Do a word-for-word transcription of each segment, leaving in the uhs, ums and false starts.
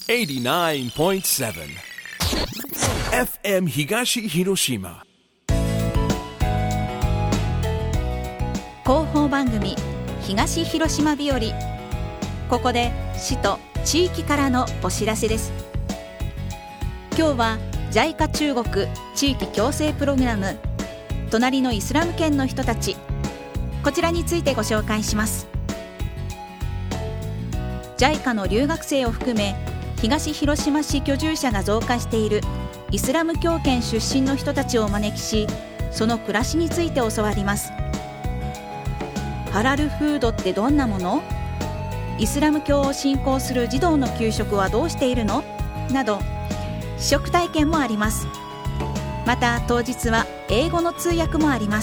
エイティナインポイントセブン エフエム 東広島広報番組東広島日和。ここで市と地域からのお知らせです。今日は ジャイカ 中国地域共生プログラム隣のイスラム圏の人たち、こちらについてご紹介します。 ジャイカ の留学生を含め東広島市居住者が増加しているイスラム教圏出身の人たちをお招きし、その暮らしについて教わります。ハラルフードってどんなもの？イスラム教を信仰する児童の給食はどうしているの？など試食体験もあります。また当日は英語の通訳もあります。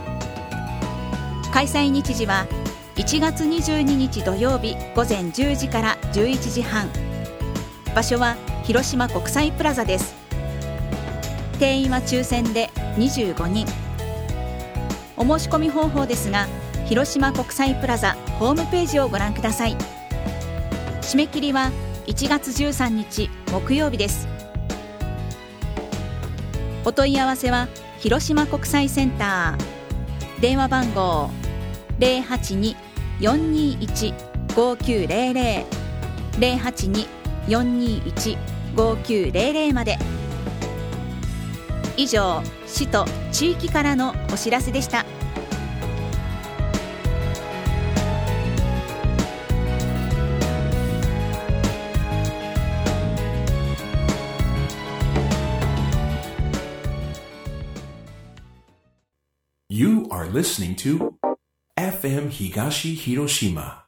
開催日時はいちがつにじゅうににち土曜日午前じゅうじからじゅういちじはん。場所は広島国際プラザです。定員は抽選でにじゅうごにん。お申し込み方法ですが、広島国際プラザホームページをご覧ください。締め切りはいちがつじゅうさんにち木曜日です。お問い合わせは広島国際センター、電話番号 ゼロはちに よんにいち ごきゅうゼロゼロ ゼロはちに よんにいち ごきゅうゼロゼロ まで。以上、市と地域からのお知らせでした。 You are listening to エフエム 東広島